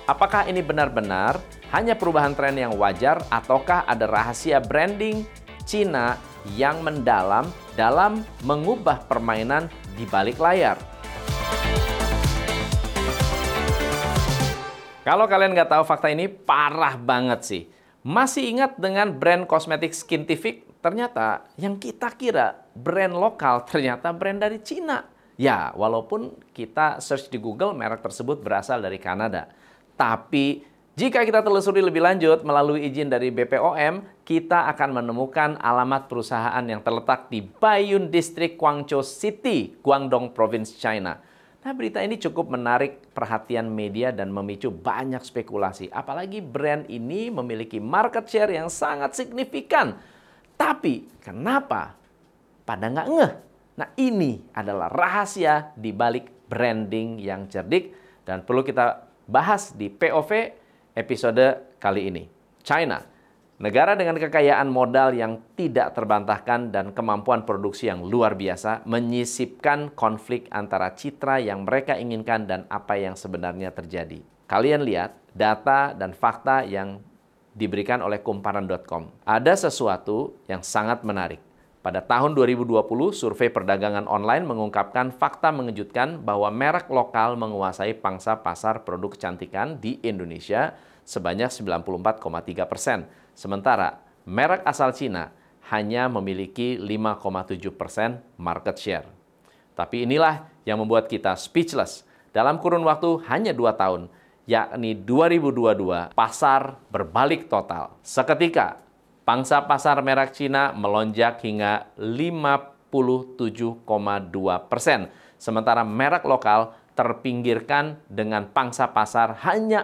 Apakah ini benar-benar hanya perubahan tren yang wajar ataukah ada rahasia branding Cina yang mendalam dalam mengubah permainan di balik layar? Kalau kalian nggak tahu fakta ini, parah banget sih. Masih ingat dengan brand kosmetik Skintific? Ternyata yang kita kira brand lokal ternyata brand dari Cina. Ya, walaupun kita search di Google, merek tersebut berasal dari Kanada. Tapi jika kita telusuri lebih lanjut melalui izin dari BPOM, kita akan menemukan alamat perusahaan yang terletak di Baiyun District, Guangzhou City, Guangdong Province, China. Nah, berita ini cukup menarik perhatian media dan memicu banyak spekulasi. Apalagi brand ini memiliki market share yang sangat signifikan. Tapi kenapa pada nggak ngeh? Nah, ini adalah rahasia di balik branding yang cerdik dan perlu kita bahas di POV episode kali ini. China, negara dengan kekayaan modal yang tidak terbantahkan dan kemampuan produksi yang luar biasa, menyisipkan konflik antara citra yang mereka inginkan dan apa yang sebenarnya terjadi. Kalian lihat data dan fakta yang diberikan oleh kumparan.com. Ada sesuatu yang sangat menarik. Pada tahun 2020, survei perdagangan online mengungkapkan fakta mengejutkan bahwa merek lokal menguasai pangsa pasar produk kecantikan di Indonesia sebanyak 94,3%. Sementara merek asal Cina hanya memiliki 5,7% market share. Tapi inilah yang membuat kita speechless. Dalam kurun waktu hanya 2 tahun, yakni 2022, pasar berbalik total. Seketika, pangsa pasar merek Cina melonjak hingga 57,2%. Sementara merek lokal terpinggirkan dengan pangsa pasar hanya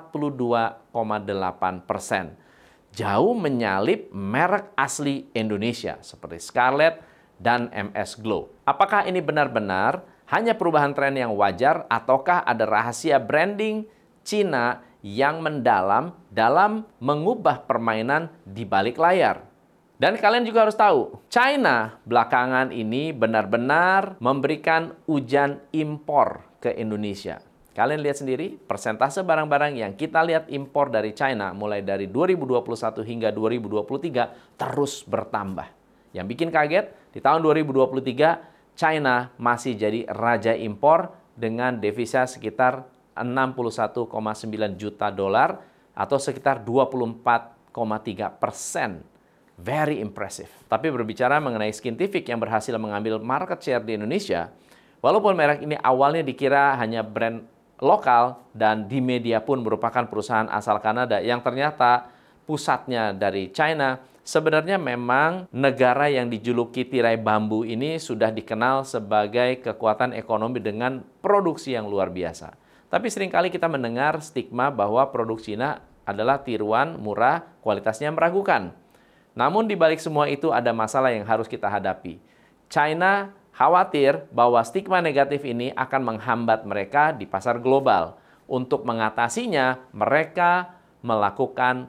42,8%. Jauh menyalip merek asli Indonesia seperti Scarlett dan MS Glow. Apakah ini benar-benar hanya perubahan tren yang wajar ataukah ada rahasia branding Cina yang mendalam dalam mengubah permainan di balik layar? Dan kalian juga harus tahu, China belakangan ini benar-benar memberikan hujan impor ke Indonesia. Kalian lihat sendiri, persentase barang-barang yang kita lihat impor dari China mulai dari 2021 hingga 2023 terus bertambah. Yang bikin kaget, di tahun 2023, China masih jadi raja impor dengan devisa sekitar 61,9 juta dolar atau sekitar 24,3%. Very impressive. Tapi berbicara mengenai Skintific yang berhasil mengambil market share di Indonesia, walaupun merek ini awalnya dikira hanya brand lokal dan di media pun merupakan perusahaan asal Kanada yang ternyata pusatnya dari China, sebenarnya memang negara yang dijuluki tirai bambu ini sudah dikenal sebagai kekuatan ekonomi dengan produksi yang luar biasa. Tapi seringkali kita mendengar stigma bahwa produk Cina adalah tiruan, murah, kualitasnya meragukan. Namun di balik semua itu ada masalah yang harus kita hadapi. China khawatir bahwa stigma negatif ini akan menghambat mereka di pasar global. Untuk mengatasinya, mereka melakukan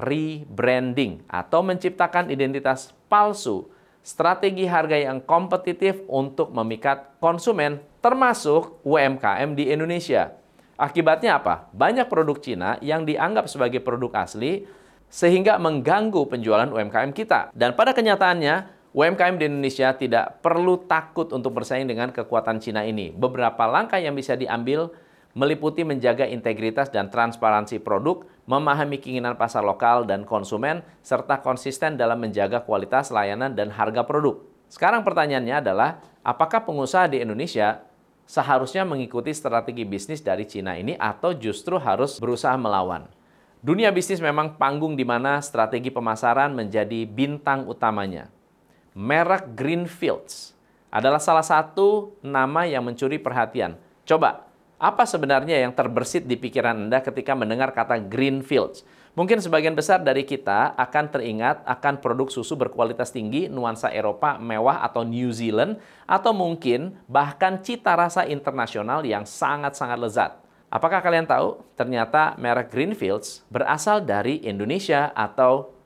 rebranding atau menciptakan identitas palsu, strategi harga yang kompetitif untuk memikat konsumen, termasuk UMKM di Indonesia. Akibatnya apa? Banyak produk Cina yang dianggap sebagai produk asli sehingga mengganggu penjualan UMKM kita. Dan pada kenyataannya, UMKM di Indonesia tidak perlu takut untuk bersaing dengan kekuatan Cina ini. Beberapa langkah yang bisa diambil meliputi menjaga integritas dan transparansi produk, memahami keinginan pasar lokal dan konsumen, serta konsisten dalam menjaga kualitas layanan dan harga produk. Sekarang pertanyaannya adalah, apakah pengusaha di Indonesia seharusnya mengikuti strategi bisnis dari Cina ini atau justru harus berusaha melawan? Dunia bisnis memang panggung di mana strategi pemasaran menjadi bintang utamanya. Merek Greenfields adalah salah satu nama yang mencuri perhatian. Coba, apa sebenarnya yang terbersit di pikiran Anda ketika mendengar kata Greenfields? Mungkin sebagian besar dari kita akan teringat akan produk susu berkualitas tinggi, nuansa Eropa, mewah atau New Zealand, atau mungkin bahkan cita rasa internasional yang sangat-sangat lezat. Apakah kalian tahu? Ternyata merek Greenfields berasal dari Indonesia atau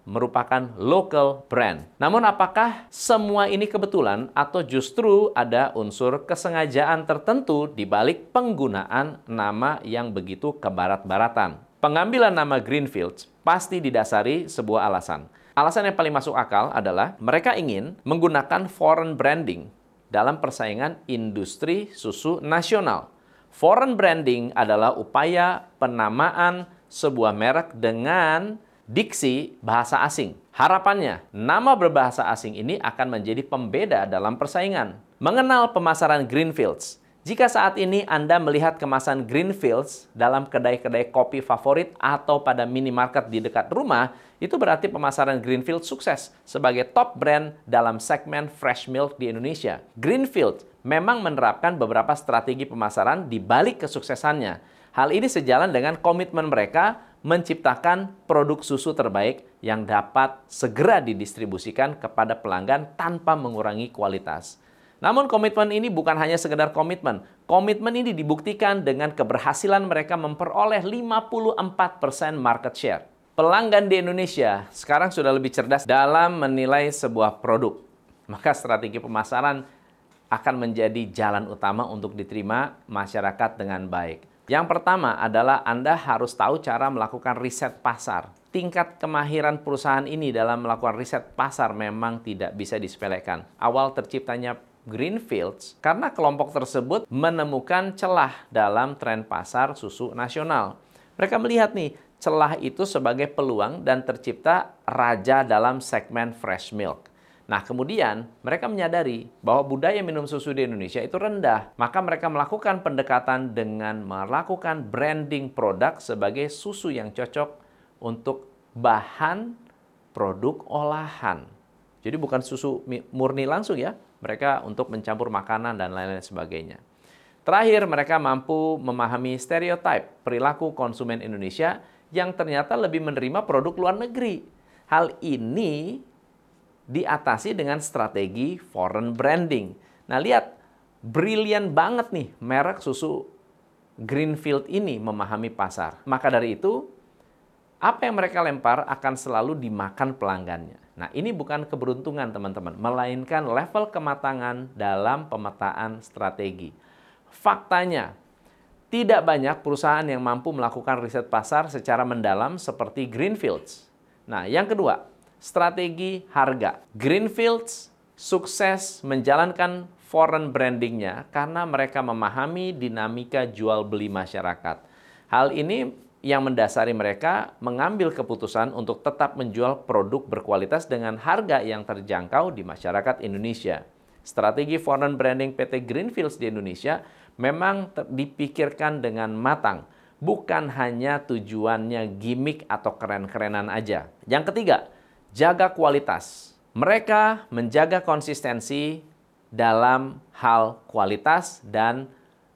merupakan local brand. Namun apakah semua ini kebetulan atau justru ada unsur kesengajaan tertentu di balik penggunaan nama yang begitu kebarat-baratan? Pengambilan nama Greenfields pasti didasari sebuah alasan. Alasan yang paling masuk akal adalah mereka ingin menggunakan foreign branding dalam persaingan industri susu nasional. Foreign branding adalah upaya penamaan sebuah merek dengan diksi bahasa asing. Harapannya, nama berbahasa asing ini akan menjadi pembeda dalam persaingan. Mengenal pemasaran Greenfields. Jika saat ini Anda melihat kemasan Greenfields dalam kedai-kedai kopi favorit atau pada minimarket di dekat rumah, itu berarti pemasaran Greenfields sukses sebagai top brand dalam segmen fresh milk di Indonesia. Greenfields memang menerapkan beberapa strategi pemasaran di balik kesuksesannya. Hal ini sejalan dengan komitmen mereka menciptakan produk susu terbaik yang dapat segera didistribusikan kepada pelanggan tanpa mengurangi kualitas. Namun komitmen ini bukan hanya sekedar komitmen. Komitmen ini dibuktikan dengan keberhasilan mereka memperoleh 54% market share. Pelanggan di Indonesia sekarang sudah lebih cerdas dalam menilai sebuah produk. Maka strategi pemasaran akan menjadi jalan utama untuk diterima masyarakat dengan baik. Yang pertama adalah Anda harus tahu cara melakukan riset pasar. Tingkat kemahiran perusahaan ini dalam melakukan riset pasar memang tidak bisa disepelekan. Awal terciptanya Greenfields karena kelompok tersebut menemukan celah dalam tren pasar susu nasional. Mereka melihat nih, celah itu sebagai peluang dan tercipta raja dalam segmen fresh milk. Nah, kemudian mereka menyadari bahwa budaya minum susu di Indonesia itu rendah. Maka mereka melakukan pendekatan dengan melakukan branding produk sebagai susu yang cocok untuk bahan produk olahan. Jadi bukan susu murni langsung ya. Mereka untuk mencampur makanan dan lain-lain sebagainya. Terakhir, mereka mampu memahami stereotip perilaku konsumen Indonesia yang ternyata lebih menerima produk luar negeri. Hal ini diatasi dengan strategi foreign branding. Nah, lihat, brilian banget nih merek susu Greenfield ini memahami pasar. Maka dari itu, apa yang mereka lempar akan selalu dimakan pelanggannya. Nah, ini bukan keberuntungan teman-teman, melainkan level kematangan dalam pemetaan strategi. Faktanya, tidak banyak perusahaan yang mampu melakukan riset pasar secara mendalam seperti Greenfields. Nah, yang kedua, strategi harga. Greenfields sukses menjalankan foreign brandingnya karena mereka memahami dinamika jual beli masyarakat. Hal ini yang mendasari mereka mengambil keputusan untuk tetap menjual produk berkualitas dengan harga yang terjangkau di masyarakat Indonesia. Strategi foreign branding PT Greenfields di Indonesia memang dipikirkan dengan matang, bukan hanya tujuannya gimmick atau keren-kerenan aja. Yang ketiga, jaga kualitas. Mereka menjaga konsistensi dalam hal kualitas dan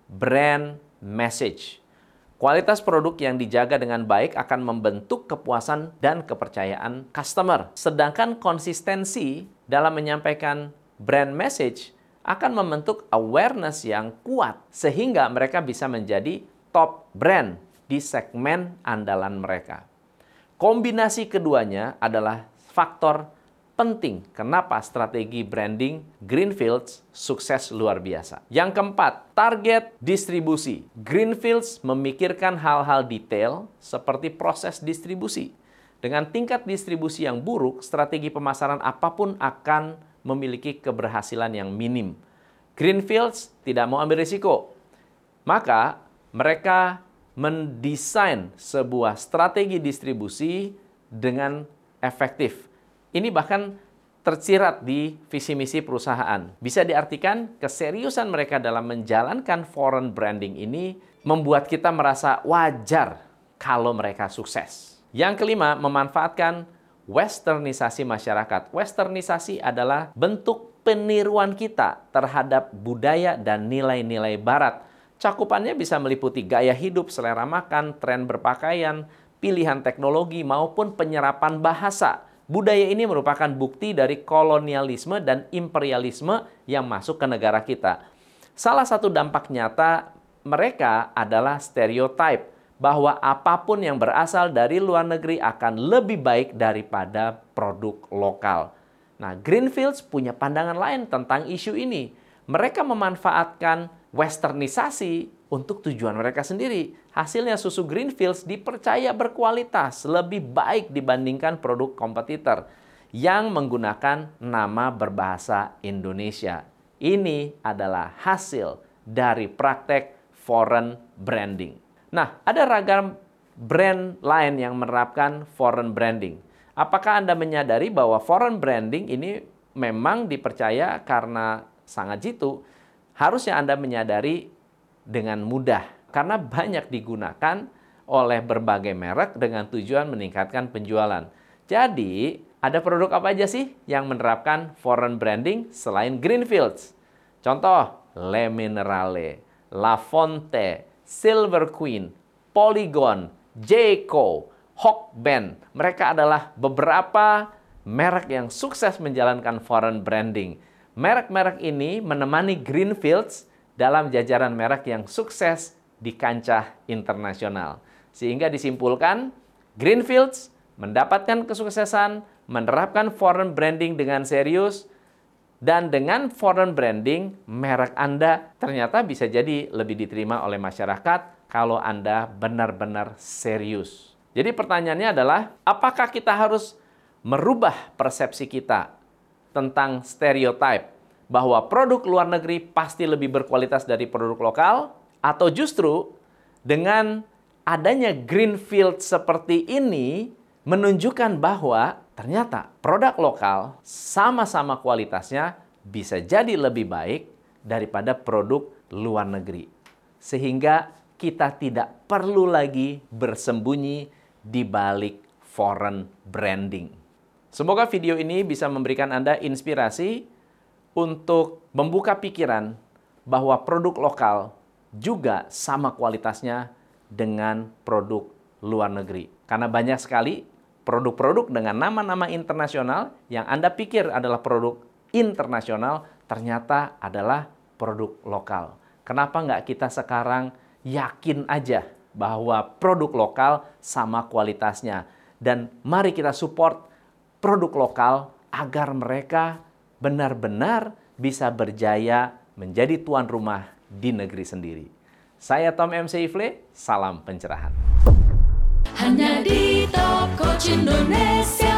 brand message. Kualitas produk yang dijaga dengan baik akan membentuk kepuasan dan kepercayaan customer. Sedangkan konsistensi dalam menyampaikan brand message akan membentuk awareness yang kuat sehingga mereka bisa menjadi top brand di segmen andalan mereka. Kombinasi keduanya adalah faktor penting kenapa strategi branding Greenfields sukses luar biasa. Yang keempat, target distribusi. Greenfields memikirkan hal-hal detail seperti proses distribusi. Dengan tingkat distribusi yang buruk, strategi pemasaran apapun akan memiliki keberhasilan yang minim. Greenfields tidak mau ambil risiko. Maka mereka mendesain sebuah strategi distribusi dengan efektif. Ini bahkan tersirat di visi misi perusahaan. Bisa diartikan keseriusan mereka dalam menjalankan foreign branding ini membuat kita merasa wajar kalau mereka sukses. Yang kelima, memanfaatkan westernisasi masyarakat. Westernisasi adalah bentuk peniruan kita terhadap budaya dan nilai-nilai barat. Cakupannya bisa meliputi gaya hidup, selera makan, tren berpakaian, pilihan teknologi, maupun penyerapan bahasa. Budaya ini merupakan bukti dari kolonialisme dan imperialisme yang masuk ke negara kita. Salah satu dampak nyata mereka adalah stereotip bahwa apapun yang berasal dari luar negeri akan lebih baik daripada produk lokal. Nah, Greenfields punya pandangan lain tentang isu ini. Mereka memanfaatkan westernisasi untuk tujuan mereka sendiri. Hasilnya susu Greenfields dipercaya berkualitas, lebih baik dibandingkan produk kompetitor yang menggunakan nama berbahasa Indonesia. Ini adalah hasil dari praktek foreign branding. Nah, ada ragam brand lain yang menerapkan foreign branding. Apakah Anda menyadari bahwa foreign branding ini memang dipercaya karena sangat jitu? Harusnya Anda menyadari dengan mudah karena banyak digunakan oleh berbagai merek dengan tujuan meningkatkan penjualan. Jadi, ada produk apa aja sih yang menerapkan foreign branding selain Greenfields? Contoh, Le Minerale, La Fonte, Silver Queen, Polygon, Jayco, Hawkband. Mereka adalah beberapa merek yang sukses menjalankan foreign branding. Merek-merek ini menemani Greenfields dalam jajaran merek yang sukses di kancah internasional. Sehingga disimpulkan, Greenfields mendapatkan kesuksesan, menerapkan foreign branding dengan serius, dan dengan foreign branding, merek Anda ternyata bisa jadi lebih diterima oleh masyarakat kalau Anda benar-benar serius. Jadi pertanyaannya adalah, apakah kita harus merubah persepsi kita tentang stereotip bahwa produk luar negeri pasti lebih berkualitas dari produk lokal? Atau justru dengan adanya Greenfield seperti ini menunjukkan bahwa ternyata produk lokal sama-sama kualitasnya bisa jadi lebih baik daripada produk luar negeri. Sehingga kita tidak perlu lagi bersembunyi di balik foreign branding. Semoga video ini bisa memberikan Anda inspirasi untuk membuka pikiran bahwa produk lokal juga sama kualitasnya dengan produk luar negeri. Karena banyak sekali produk-produk dengan nama-nama internasional yang Anda pikir adalah produk internasional ternyata adalah produk lokal. Kenapa nggak kita sekarang yakin aja bahwa produk lokal sama kualitasnya? Dan mari kita support produk lokal agar mereka benar-benar bisa berjaya menjadi tuan rumah di negeri sendiri. Saya Tom MC Ifle, salam pencerahan. Hanya di Top Coach Indonesia.